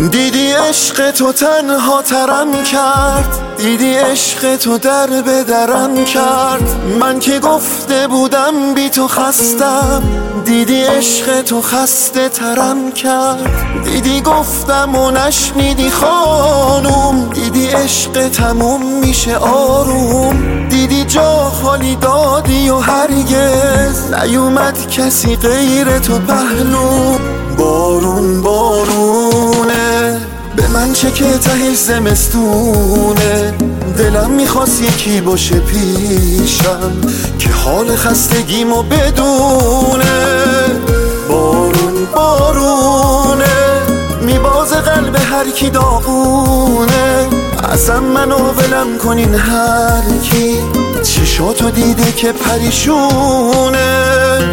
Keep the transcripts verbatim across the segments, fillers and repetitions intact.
دیدی عشق تو تنها ترم کرد، دیدی عشق تو در به درم کرد. من که گفته بودم بی تو خستم، دیدی عشق تو خسته ترم کرد. دیدی گفتم و نشنیدی خانوم، دیدی عشق تموم میشه آروم. دیدی جا خالی دادی و هرگز نیومد کسی غیر تو پهلو. بارون بارونه به من چه که تهش زمستونه. دلم میخواست یکی باشه پیشم که حال خستگیمو بدونه. بارون بارونه میبازه قلب هر کی داغونه. اصلا منو ولم کنین هر کی چشاتو دیده که پریشونه.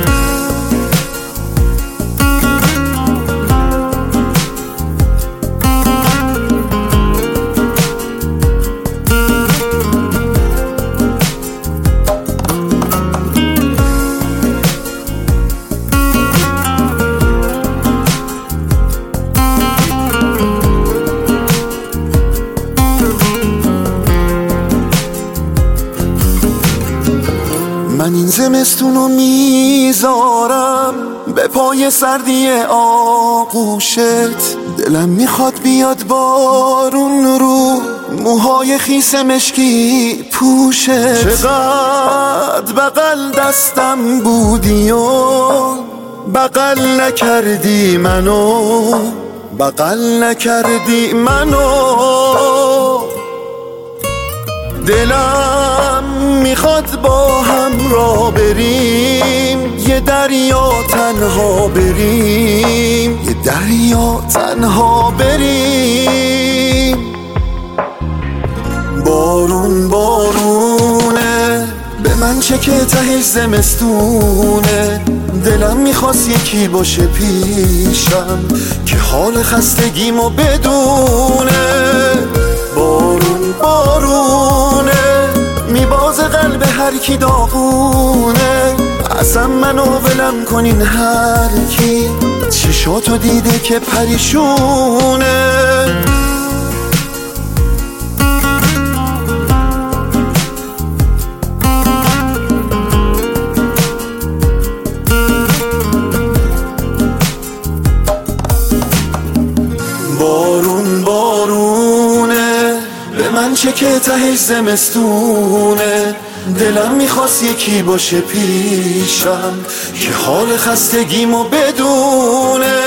من این زمستونو میذارم به پای سردی آغوشت. دلم میخواد بیاد بارون رو موهای خیس مشکی پوشت. چقدر بغل دستم بودی و بغل نکردی منو، بغل نکردی منو. دلم میخواد با هم را بریم یه دریا تنها بریم، یه دریا تنها بریم. بارون بارونه به من چه که تهش زمستونه. دلم میخواست یکی باشه پیشم که حال خستگیمو بدونه. بارون بارونه میبازه قلب هر کی داغونه. اصلا منو ولم کنین هر کی چشاتو دیده که پریشونه. بارون بارونه به من چه که تهش زمستونه. دلم میخواست یکی باشه پیشم که حال خستگیمو بدونه.